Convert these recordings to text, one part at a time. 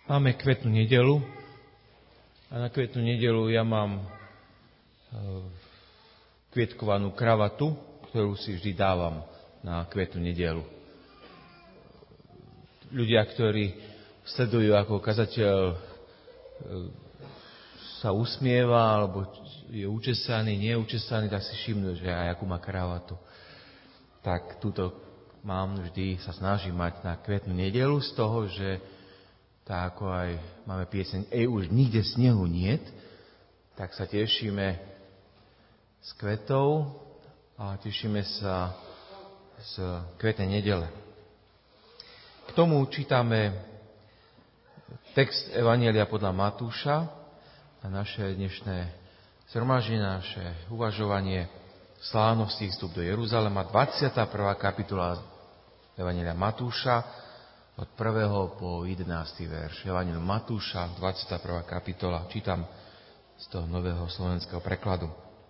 Máme kvetnú nedeľu a na kvetnú nedeľu ja mám kvietkovanú kravatu, ktorú si vždy dávam na kvetnú nedeľu. Ľudia, ktorí sledujú, ako kazateľ sa usmieva, alebo je učesaný, nie je učesaný, tak si všimnú, že aj akú má kravatu. Tak túto mám vždy, sa snažím mať na kvetnú nedeľu z toho, že tak ako aj máme pieseň už nikde snehu niet, tak sa tešíme z kvetov a tešíme sa z kvetnej nedele. K tomu čítame text Evanjelia podľa Matúša a naše dnešné zhromaždenie, naše uvažovanie slávnosti vstup do Jeruzalema, 21. kapitola Evanjelia Matúša, od 1. po 11. verš. Evanjelium Matúša, 21. kapitola. Čítam z toho nového slovenského prekladu.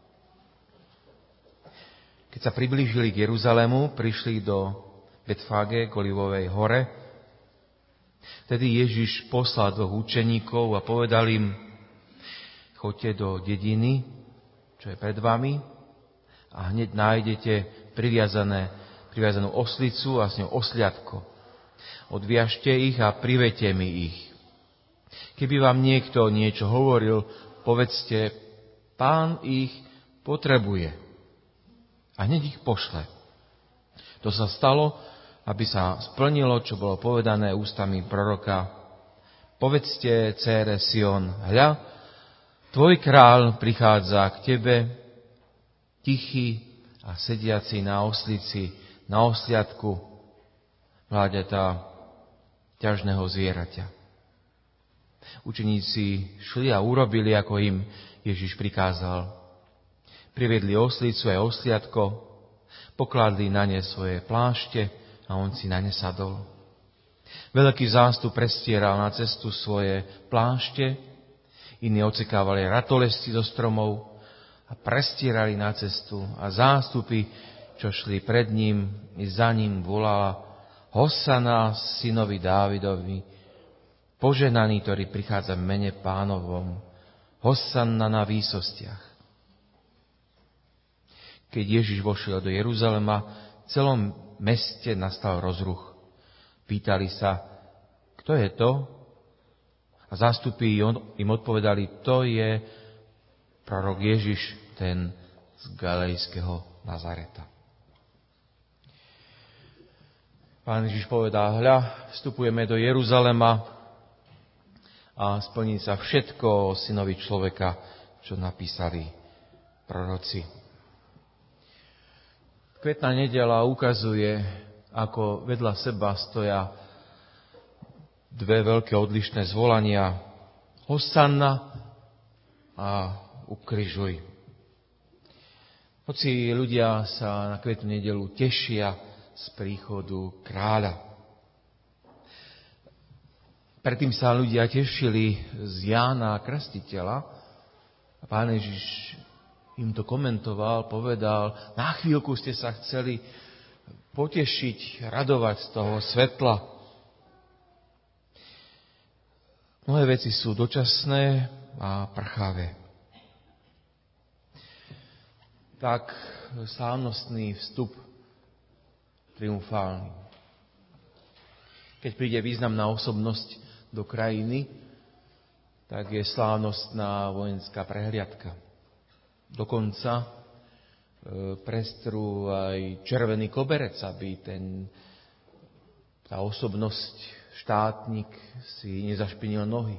Keď sa priblížili k Jeruzalému, prišli do Betfage k Olivovej hore. Vtedy Ježiš poslal 2 učeníkov a povedal im: choďte do dediny, čo je pred vami, a hneď nájdete priviazanú oslicu a s ňou osliadko. Odviažte ich a priveďte mi ich. Keby vám niekto niečo hovoril, povedzte: Pán ich potrebuje. A hneď ich pošle. To sa stalo, aby sa splnilo, čo bolo povedané ústami proroka: povedzte dcére Sion, hľa, tvoj kráľ prichádza k tebe, tichý a sediaci na oslici, na osliadku, mláďatá ťažného zvieraťa. Učeníci šli a urobili, ako im Ježiš prikázal. Priviedli oslicu aj osliadko, pokladli na ne svoje plášte a on si na ne sadol. Veľký zástup prestieral na cestu svoje plášte, iní odsekávali ratolesti zo stromov a prestierali na cestu a zástupy, čo šli pred ním i za ním, volala: Hosana synovi Dávidovi, požehnaný, ktorý prichádza v mene Pánovom, Hosanna na výsostiach. Keď Ježiš vošiel do Jeruzalema, v celom meste nastal rozruch. Pýtali sa: kto je to? A zástupy im odpovedali: to je prorok Ježiš, ten z galilejského Nazareta. Pán Ježiš povedal: hľa, vstupujeme do Jeruzalema a splní sa všetko o synovi človeka, čo napísali proroci. Kvetná nedeľa ukazuje, ako vedľa seba stoja 2 veľké odlišné zvolania: Hosanna a ukrižuj. Hoci ľudia sa na kvetnú nedeľu tešia z príchodu kráľa. Predtým sa ľudia tešili z Jána Krstiteľa a Pán Ježiš im to komentoval, povedal: na chvíľku ste sa chceli potešiť, radovať z toho svetla. Mnohé veci sú dočasné a prchavé. Tak slávnostný vstup triumfálny. Keď príde významná osobnosť do krajiny, tak je slávnostná vojenská prehliadka. Dokonca prestrú aj červený koberec, aby tá osobnosť, štátnik si nezašpinil nohy.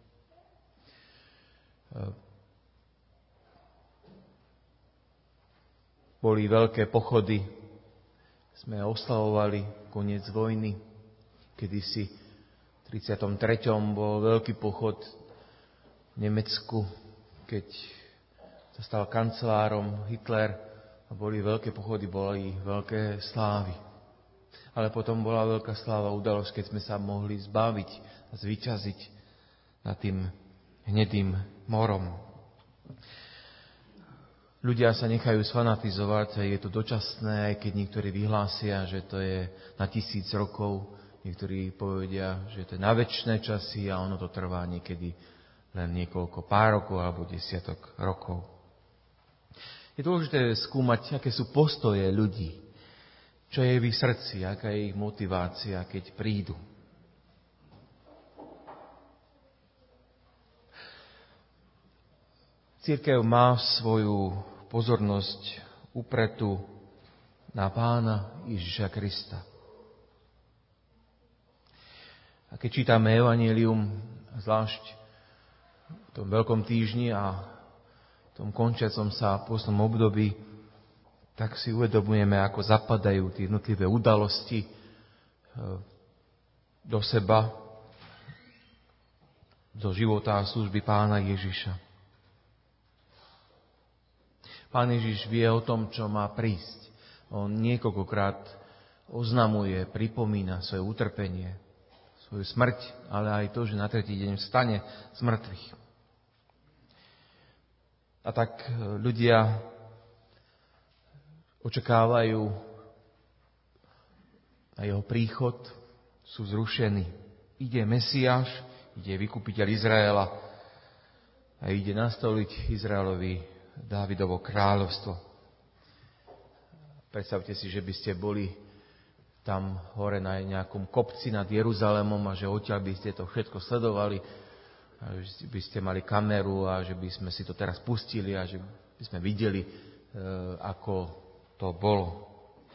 Boli veľké pochody. Sme oslavovali koniec vojny. Kedysi v 33. bol veľký pochod v Nemecku, keď sa stal kancelárom Hitler a boli veľké pochody, boli veľké slávy. Ale potom bola veľká sláva udalosť, keď sme sa mohli zbaviť a zvíťaziť nad tým hnedým morom. Ľudia sa nechajú sfanatizovať, je to dočasné, aj keď niektorí vyhlásia, že to je na 1000 rokov. Niektorí povedia, že to je na večné časy a ono to trvá niekedy len niekoľko pár rokov alebo desiatok rokov. Je dôležité skúmať, aké sú postoje ľudí, čo je v ich srdci, aká je ich motivácia, keď prídu. Cirkev má svoju pozornosť upretú na Pána Ježiša Krista. A keď čítame Evanjelium, zvlášť v tom Veľkom týždni a v tom končiacom sa pôstnom období, tak si uvedomujeme, ako zapadajú tie jednotlivé udalosti do seba, do života a služby Pána Ježiša. Pán Ježiš vie o tom, čo má prísť. On niekoľkokrát oznamuje, pripomína svoje utrpenie, svoju smrť, ale aj to, že na tretí deň vstane z mŕtvych. A tak ľudia očakávajú na jeho príchod, sú vzrušení. Ide Mesiáš, ide vykupiteľ Izraela a ide nastoliť Izraelovi Dávidovo kráľovstvo. Predstavte si, že by ste boli tam hore na nejakom kopci nad Jeruzalémom a že odtiaľ by ste to všetko sledovali, a že by ste mali kameru a že by sme si to teraz pustili a že by sme videli, ako to bolo.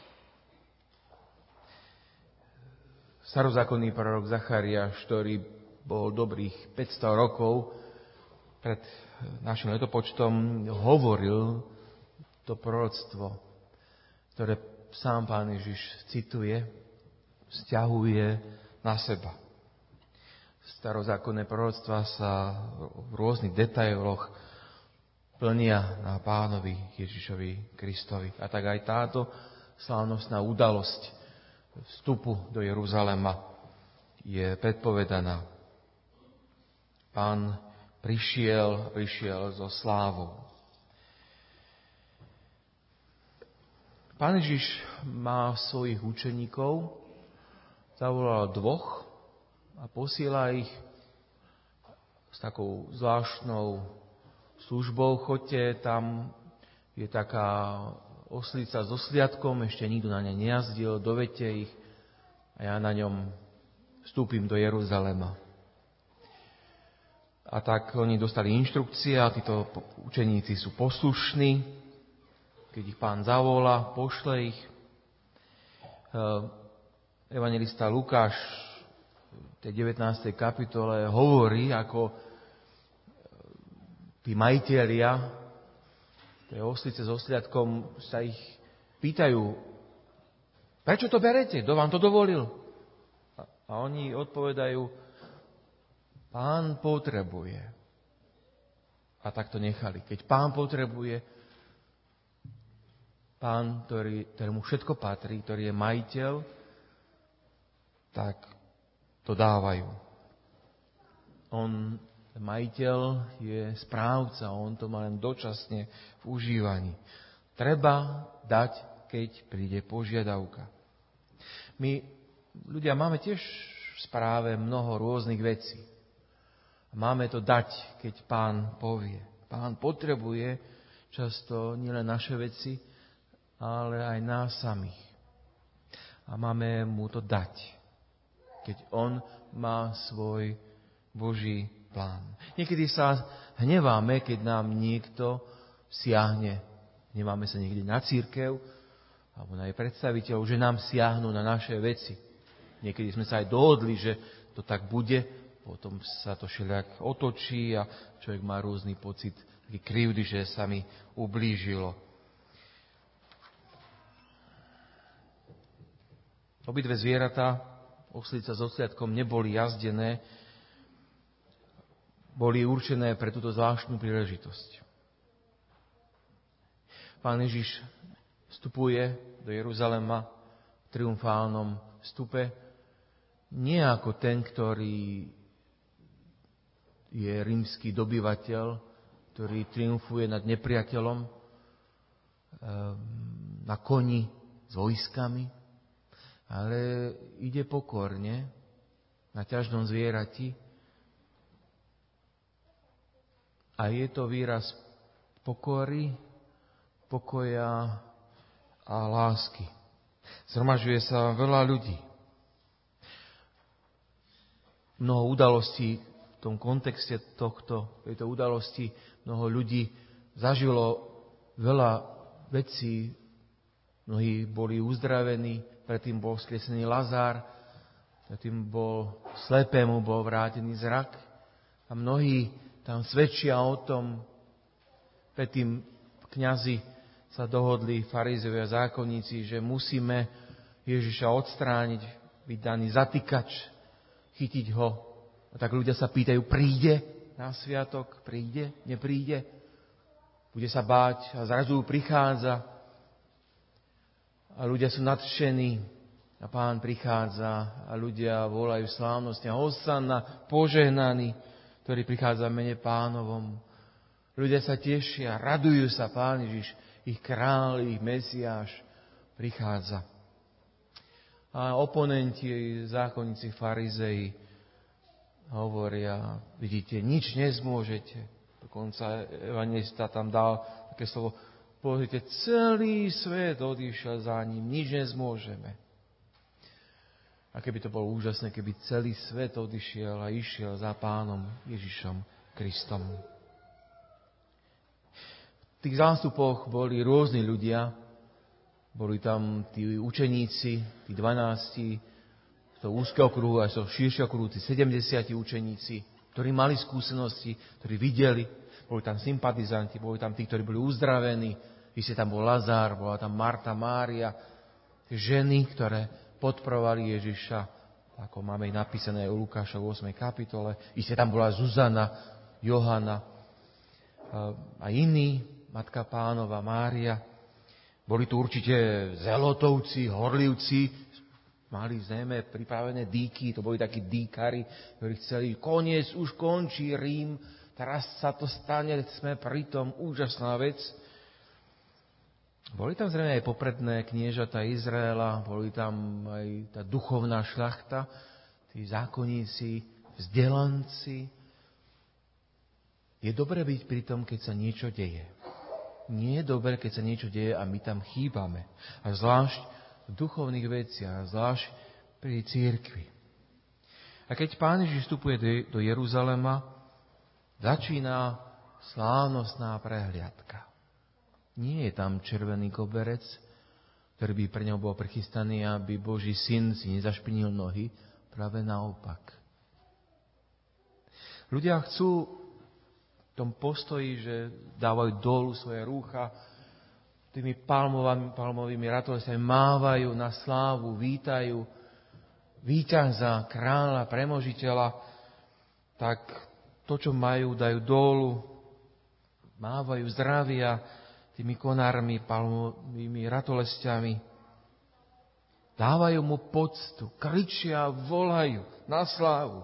Starozákonný prorok Zachariáš, ktorý bol dobrých 500 rokov pred našim letopočtom, hovoril to proroctvo, ktoré sám Pán Ježiš cituje, vzťahuje na seba. Starozákonné proroctvá sa v rôznych detailoch plnia na Pánovi Ježišovi Kristovi. A tak aj táto slávnostná udalosť vstupu do Jeruzalema je predpovedaná. Pán prišiel so slávou. Pán Ježiš má svojich učeníkov, zavolal 2 a posiela ich s takou zvláštnou službou. Choďte, tam je taká oslica s osliadkom, ešte nikto na ne nejazdil, dovedte ich a ja na ňom vstúpim do Jeruzalema. A tak oni dostali inštrukcie a títo učeníci sú poslušní. Keď ich Pán zavolá, pošle ich. Evanjelista Lukáš v tej 19. kapitole hovorí, ako tí majitelia tej oslice s osliadkom sa ich pýtajú, prečo to berete? Kto vám to dovolil? A oni odpovedajú, Pán potrebuje. A tak to nechali. Keď Pán potrebuje, Pán, ktorému všetko patrí, ktorý je majiteľ, tak to dávajú. On, majiteľ, je správca, on to má len dočasne v užívaní. Treba dať, keď príde požiadavka. My, ľudia, máme tiež v správe mnoho rôznych vecí. Máme to dať, keď Pán povie. Pán potrebuje často nielen naše veci, ale aj nás samých. A máme mu to dať, keď on má svoj Boží plán. Niekedy sa hneváme, keď nám niekto siahne. Hneváme sa niekde na cirkev alebo na jej predstaviteľov, že nám siahnu na naše veci. Niekedy sme sa aj dohodli, že to tak bude, potom sa to všelijak otočí a človek má rôzny pocit taký krivdy, že sa mi ublížilo. Obidve zvieratá, oslica s osliadkom, neboli jazdené, boli určené pre túto zvláštnu príležitosť. Pán Ježiš vstupuje do Jeruzalema v triumfálnom vstupe nie ako ten, ktorý je rímsky dobyvateľ, ktorý triumfuje nad nepriateľom na koni s vojskami, ale ide pokorne na ťažnom zvierati. A je to výraz pokory, pokoja a lásky. Zhromažďuje sa veľa ľudí. Mnoho udalostí v tom kontexte tejto udalosti, mnoho ľudí zažilo veľa vecí. Mnohí boli uzdravení, predtým bol vzkriesený Lazár, predtým slepému bol vrátený zrak. A mnohí tam svedčia o tom, predtým kňazi sa dohodli, farizei a zákonníci, že musíme Ježiša odstrániť, byť daný zatýkač, chytiť ho. A tak ľudia sa pýtajú, príde na sviatok? Príde? Nepríde? Bude sa báť a zrazu prichádza. A ľudia sú nadšení a Pán prichádza a ľudia volajú slávnostne Hosanna, požehnaný, ktorý prichádza v mene Pánovom. Ľudia sa tešia, radujú sa, Pán Ježiš, ich kráľ, ich Mesiáš prichádza. A oponenti, zákonníci, farizei hovoria, vidíte, nič nezmôžete. Dokonca evanjelista tam dal také slovo, pozrite, celý svet odišiel za ním, nič nezmôžeme. A keby to bolo úžasné, keby celý svet odišiel a išiel za Pánom Ježišom Kristom. V tých zástupoch boli rôzni ľudia. Boli tam tí učeníci, tí 12, z toho úzkeho kruhu aj z toho širšieho kruhu, tí 70 učeníci, ktorí mali skúsenosti, ktorí videli. Boli tam sympatizanti, boli tam tí, ktorí boli uzdravení. Iste tam bol Lazár, bola tam Marta, Mária. Ženy, ktoré podporovali Ježiša, ako máme ich napísané u Lukáša v 8. kapitole. Iste tam bola Zuzana, Johana a iní, Matka Pánova, Mária. Boli tu určite zelotovci, horlivci, mali zrejme pripravené dýky, to boli takí dýkari, ktorí chceli, koniec, už končí Rím, teraz sa to stane, sme pri tom, úžasná vec. Boli tam zrejme aj popredné kniežata Izraela, boli tam aj tá duchovná šľachta, tí zákonníci, vzdelanci. Je dobre byť pri tom, keď sa niečo deje. Nie je dobre, keď sa niečo deje a my tam chýbame. A zvlášť v duchovných veciach, zvlášť pri cirkvi. A keď Pán Ježiš vstupuje do Jeruzalema, začína slávnostná prehliadka. Nie je tam červený koberec, ktorý by pre ňou bol prichystaný, aby Boží syn si nezašpinil nohy. Práve naopak. Ľudia chcú v tom postoji, že dávajú dolu svoje rúcha, tými palmovými ratolestiami mávajú na slávu, vítajú víťaza, kráľa, premožiteľa, tak to, čo majú, dajú dolu, mávajú zdravia tými konármi, palmovými ratolestiami. Dávajú mu poctu, kričia, volajú na slávu.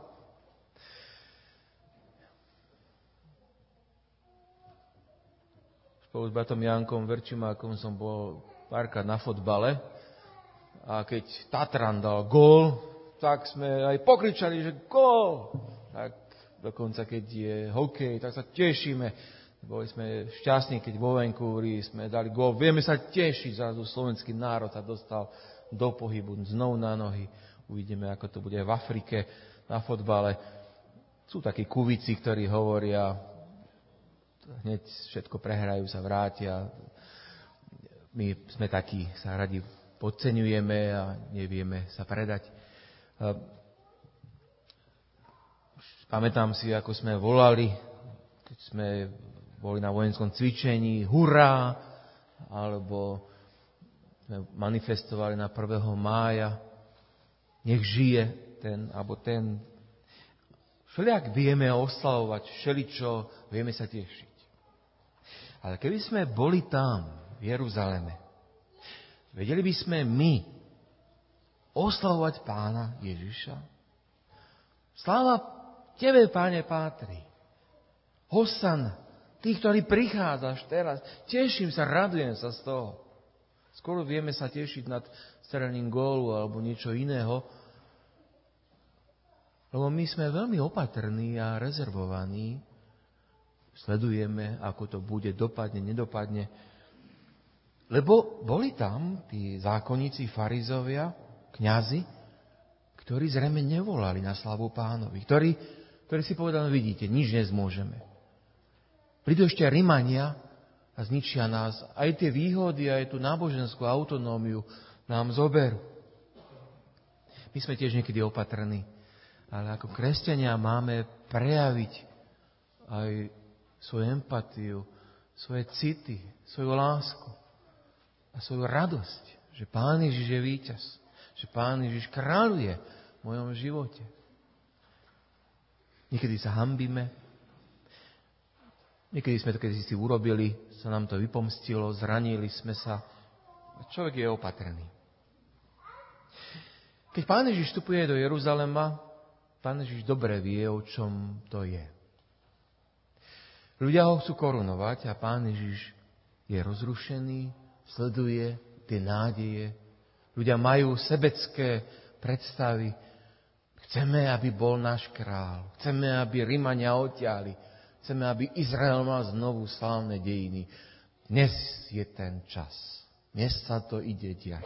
Spolu s bratom Jankom Verčimákom som bol párkrát na fotbale a keď Tatran dal gól, tak sme aj pokričali, že gól! Tak dokonca keď je hokej, tak sa tešíme. Boli sme šťastní, keď vo Vancouveri sme dali gól. Vieme sa tešiť, zrazu slovenský národ sa dostal do pohybu, znovu na nohy. Uvidíme, ako to bude v Afrike na fotbale. Sú takí kuvici, ktorí hovoria, hneď všetko prehrajú, sa vrátia. My sme takí, sa radi podceňujeme a nevieme sa predať. Pamätám si, ako sme volali, keď sme boli na vojenskom cvičení, hurá, alebo sme manifestovali na 1. mája, nech žije ten, alebo ten. Všelijak vieme oslavovať, všeličo, vieme sa tešiť. Ale keby sme boli tam, v Jeruzaleme, vedeli by sme my oslavovať Pána Ježiša? Sláva Tebe, Páne, pátri. Hosanna, Ty, ktorý prichádzaš teraz. Teším sa, radujem sa z toho. Skoro vieme sa tešiť nad strelením gólu alebo niečo iného, lebo my sme veľmi opatrní a rezervovaní. Sledujeme, ako to bude, dopadne, nedopadne. Lebo boli tam tí zákonníci, farizovia, kňazi, ktorí zrejme nevolali na slavu Pánovi, ktorí si povedali, vidíte, nič nezmôžeme. Prídu ešte Rimania a zničia nás. Aj tie výhody, aj tú náboženskú autonómiu nám zoberú. My sme tiež niekedy opatrní, ale ako kresťania máme prejaviť aj svoju empatiu, svoje city, svoju lásku a svoju radosť, že Pán Ježiš je víťaz, že Pán Ježiš kráľuje v mojom živote. Niekedy sa hanbíme, niekedy sme to kedysi urobili, sa nám to vypomstilo, zranili sme sa. Človek je opatrný. Keď Pán Ježiš vstupuje do Jeruzalema, Pán Ježiš dobre vie, o čom to je. Ľudia ho chcú korunovať a Pán Ježiš je rozrušený, sleduje tie nádeje. Ľudia majú sebecké predstavy. Chceme, aby bol náš král. Chceme, aby Rimania odtiahli. Chceme, aby Izrael mal znovu slávne dejiny. Dnes je ten čas. Dnes sa to ide diať.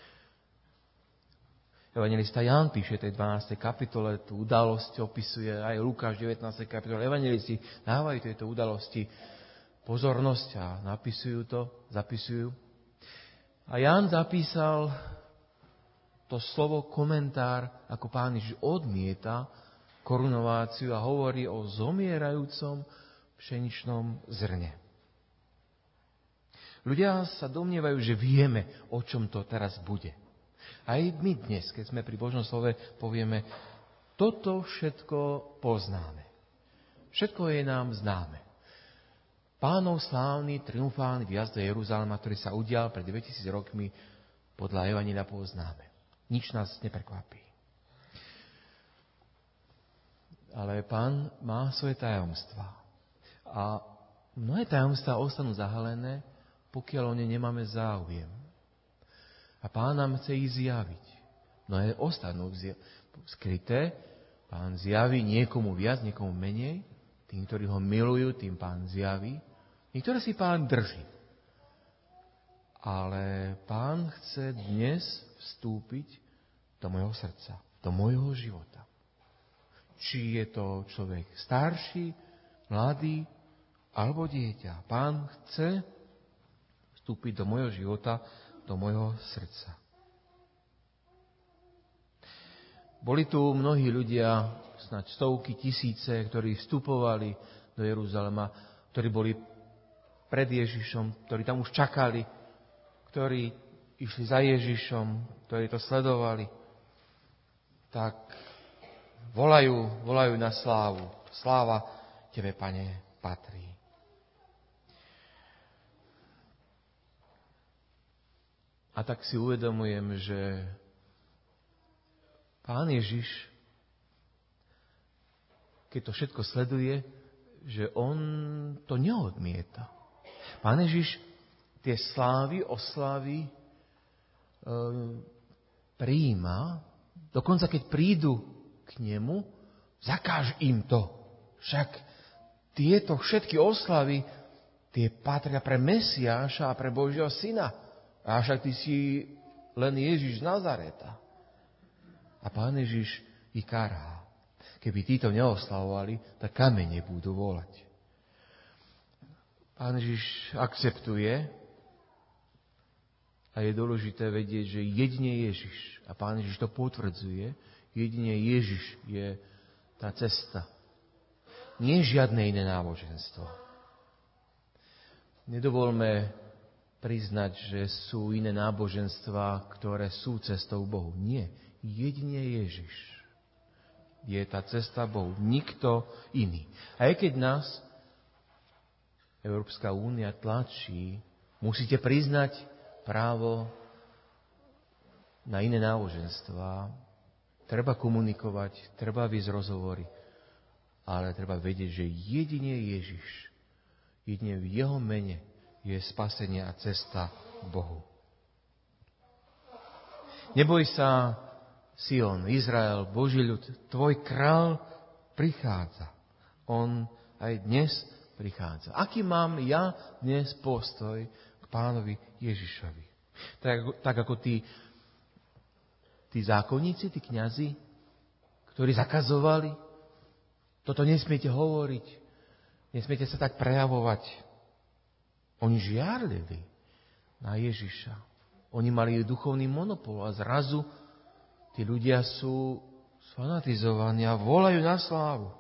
Evanjelista Ján píše tej 12. kapitole, tú udalosť opisuje, aj Lukáš 19. kapitole. Evanjelisti dávajú tejto udalosti pozornosť a zapisujú. A Ján zapísal to slovo komentár, ako Pán Ježiš odmieta korunováciu a hovorí o zomierajúcom pšeničnom zrne. Ľudia sa domnievajú, že vieme, o čom to teraz bude. Aj my dnes, keď sme pri Božom slove, povieme, toto všetko poznáme. Všetko je nám známe. Pánov slávny, triumfálny vjazd do Jeruzalema, ktorý sa udial pred 2000 rokmi, podľa Evanjelia poznáme. Nič nás neprekvapí. Ale Pán má svoje tajomstvá. A mnohé tajomstvá ostanú zahalené, pokiaľ o ne nemáme záujem. A Pán nám chce ich zjaviť. Mnohé ostanú skryté. Pán zjaví niekomu viac, niekomu menej. Tým, ktorí ho milujú, tým Pán zjaví. Niektoré si Pán drží. Ale Pán chce dnes vstúpiť do mojho srdca, do mojho života. Či je to človek starší, mladý, alebo dieťa. Pán chce vstúpiť do mojho života, do mojho srdca. Boli tu mnohí ľudia, snáď stovky, tisíce, ktorí vstupovali do Jeruzalema, ktorí boli pred Ježišom, ktorí tam už čakali, ktorí išli za Ježišom, ktorí to sledovali, tak volajú na slávu. Sláva Tebe, Pane, patrí. A tak si uvedomujem, že Pán Ježiš, keď to všetko sleduje, že on to neodmieta. Pán Ježiš tie oslavy prijíma, dokonca keď prídu k nemu, zakáž im to. Však tieto všetky oslavy, tie patria pre Mesiáša a pre Božieho Syna. A však ty si len Ježiš z Nazareta. A Pán Ježiš ich karhá. Keby títo neoslavovali, tak kamene budú volať. Pán Ježiš akceptuje a je dôležité vedieť, že jedine Ježiš, a Pán Ježiš to potvrdzuje, jedine Ježiš je tá cesta. Nie žiadne iné náboženstvo. Nedovolme priznať, že sú iné náboženstvá, ktoré sú cestou Bohu. Nie. Jedine Ježiš je tá cesta Bohu. Nikto iný. A aj keď nás Európska únia tlačí, musíte priznať právo na iné náboženstvá, treba komunikovať, treba viesť rozhovory, ale treba vedieť, že jedine Ježiš, jedine v jeho mene je spasenie a cesta k Bohu. Neboj sa, Sion, Izrael, Boží ľud, tvoj král prichádza. On aj dnes prichádza. Aký mám ja dnes postoj k pánovi Ježišovi? Tak ako tí zákonníci, tí kňazi, ktorí zakazovali, toto nesmiete hovoriť, nesmiete sa tak prejavovať. Oni žiarlili na Ježiša. Oni mali duchovný monopol a zrazu tí ľudia sú sfanatizovaní a volajú na slávu.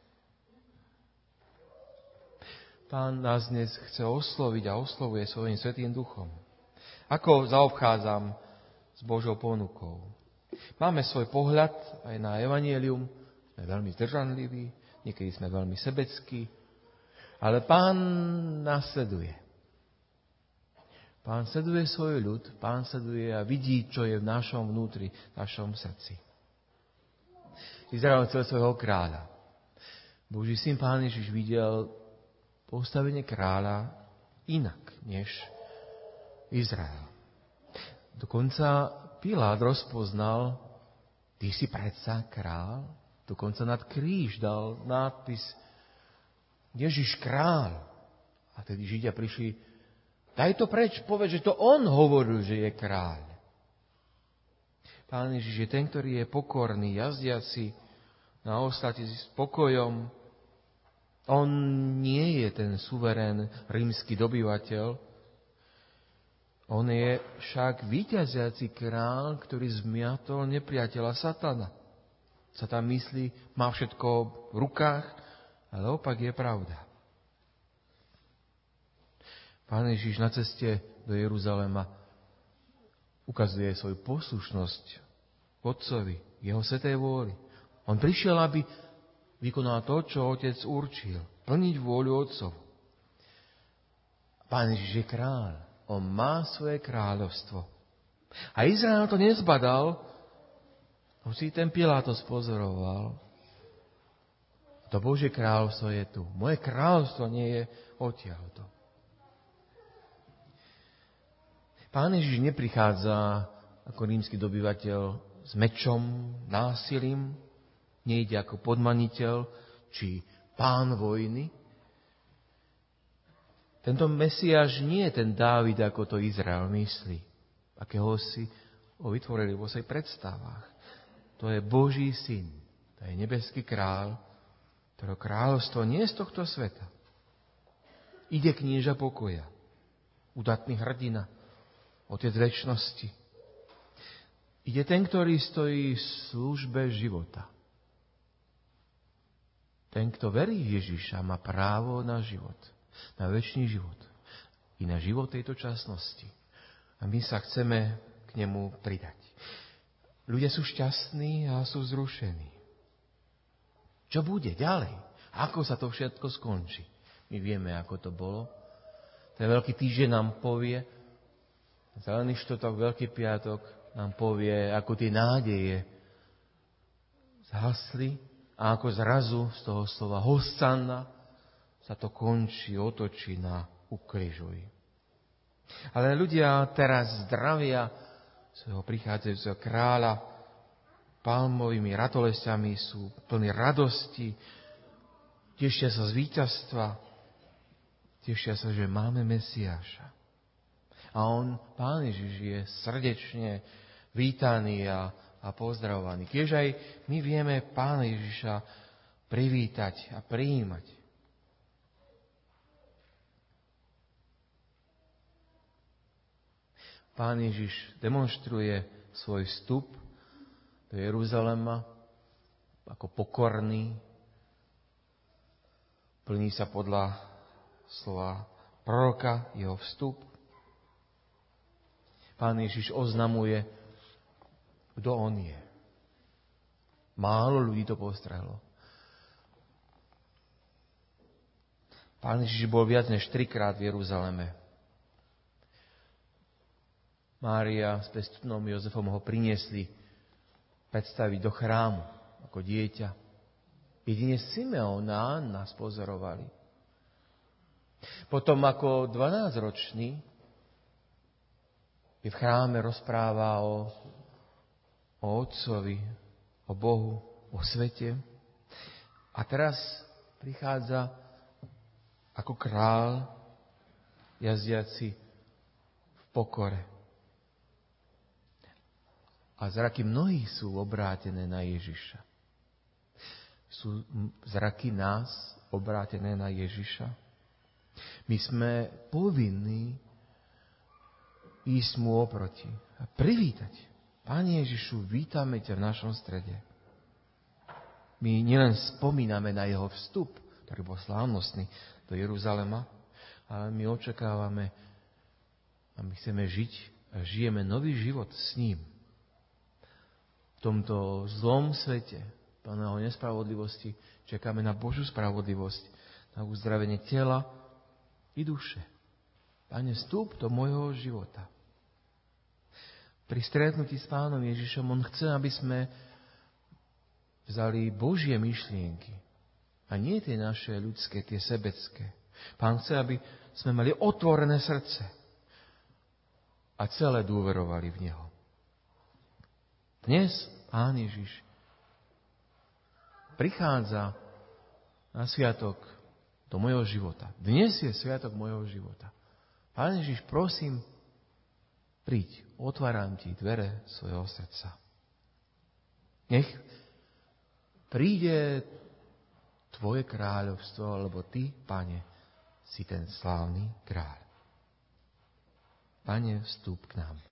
Pán nás dnes chce osloviť a oslovuje svojím Svätým Duchom. Ako zaobchádzam s Božou ponukou? Máme svoj pohľad aj na evanjelium, sme veľmi zdržanliví, niekedy sme veľmi sebeckí, ale Pán nasleduje. Pán sleduje svoj ľud, Pán sleduje a vidí, čo je v našom vnútri, v našom srdci. Izrael chcel svojho kráľa. Boží syn Pán Ježiš videl postavenie kráľa inak, než Izrael. Dokonca Pilát rozpoznal, ty si predsa král. Dokonca nad kríž dal nápis Ježiš kráľ. A tedy Židia prišli, daj to preč, povedz, že to on hovoril, že je kráľ. Pán Ježiš je ten, ktorý je pokorný, jazdiaci na oslati s pokojom. On nie je ten suverén rímsky dobyvateľ. On je však víťaziaci král, ktorý zmiatol nepriateľa Satana. Satan myslí, má všetko v rukách, ale opak je pravda. Pán Ježiš na ceste do Jeruzalema ukazuje svoju poslušnosť Otcovi, jeho svätej vôli. On prišiel, aby vykonal to, čo Otec určil. Plniť vôľu Otcovu. Pán Ježiš je kráľ. On má svoje kráľovstvo. A Izrael to nezbadal, hoci ten Pilát to spozoroval. To Božie kráľovstvo je tu. Moje kráľovstvo nie je odtiaľto. Pán Ježiš neprichádza ako rímsky dobyvateľ s mečom, násilím, nejde ako podmaniteľ či pán vojny. Tento Mesiáš nie je ten Dávid, ako to Izrael myslí, akého si ho vytvorili vo svojich predstavách. To je Boží syn, to je nebeský kráľ, ktorého kráľovstvo nie je z tohto sveta. Ide knieža pokoja, udatný hrdina, Otec večnosti. Ide ten, ktorý stojí v službe života. Ten, kto verí Ježiša, má právo na život, na večný život i na život tejto časnosti. A my sa chceme k nemu pridať. Ľudia sú šťastní a sú zrušení. Čo bude ďalej? Ako sa to všetko skončí? My vieme, ako to bolo. Ten Veľký týždeň nám povie, Zelený štvrtok, Veľký piatok nám povie, ako tie nádeje zhasli a ako zrazu z toho slova Hosanna sa to končí, otočí na ukrižuj. Ale ľudia teraz zdravia svojho prichádzajúceho kráľa palmovými ratolesťami, sú plní radosti, tešia sa z víťazstva, tešia sa, že máme Mesiáša. A on, Pán Ježiš, je srdečne vítaný a pozdravovaný. Kiež aj my vieme Pána Ježiša privítať a prijímať. Pán Ježiš demonstruje svoj vstup do Jeruzalema ako pokorný. Plní sa podľa slova proroka jeho vstup. Pán Ježiš oznamuje, kto on je. Málo ľudí to postrehlo. Pán Ježiš bol viac než 3-krát v Jeruzaleme. Mária s prestupnom Jozefom ho priniesli predstaviť do chrámu ako dieťa. Jedine Simeon a Anna spozorovali. Potom ako 12-ročný v chráme rozpráva o o Otcovi, o Bohu, o svete. A teraz prichádza ako král jazdiaci v pokore. A zraky mnohých sú obrátené na Ježiša. Sú zraky nás obrátené na Ježiša. My sme povinní ísť mu oproti a privítať. Pane Ježišu, vítame ťa v našom strede. My nielen spomíname na jeho vstup, ktorý bol slávnostný do Jeruzalema, ale my očakávame a my chceme žiť a žijeme nový život s ním. V tomto zlom svete, plného nespravodlivosti, čakáme na Božiu spravodlivosť, na uzdravenie tela i duše. Pane, vstup do môjho života. Pri stretnutí s Pánom Ježišom on chce, aby sme vzali Božie myšlienky a nie tie naše ľudské, tie sebecké. Pán chce, aby sme mali otvorené srdce a celé dôverovali v Neho. Dnes Pán Ježiš prichádza na sviatok do mojho života. Dnes je sviatok mojho života. Pán Ježiš, prosím, príď, otváram ti dvere svojho srdca. Nech príde tvoje kráľovstvo, lebo ty, Pane, si ten slávny kráľ. Pane, vstup k nám.